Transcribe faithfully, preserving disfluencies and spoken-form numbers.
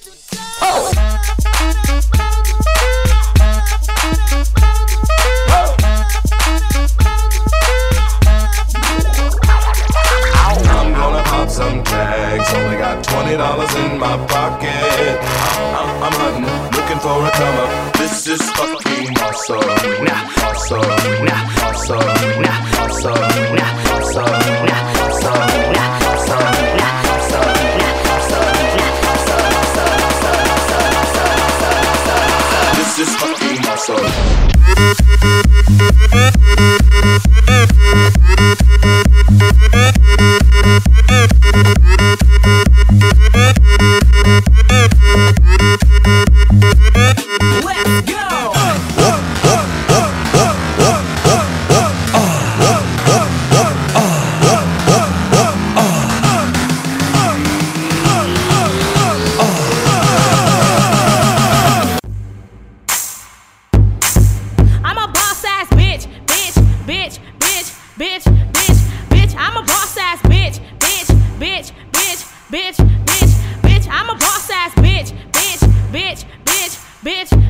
Oh. I'm gonna pop some tags. Only got twenty dollars in my pocket. I'm, I'm hunting, looking for a come up. This is fucking awesome. Awesome. Awesome. Awesome. Awesome. This is fucking awesome. Bitch, bitch, bitch, bitch, bitch, I'm a boss ass bitch, bitch, bitch, bitch, bitch, bitch, bitch, I'm a boss ass bitch, bitch, bitch, bitch, bitch.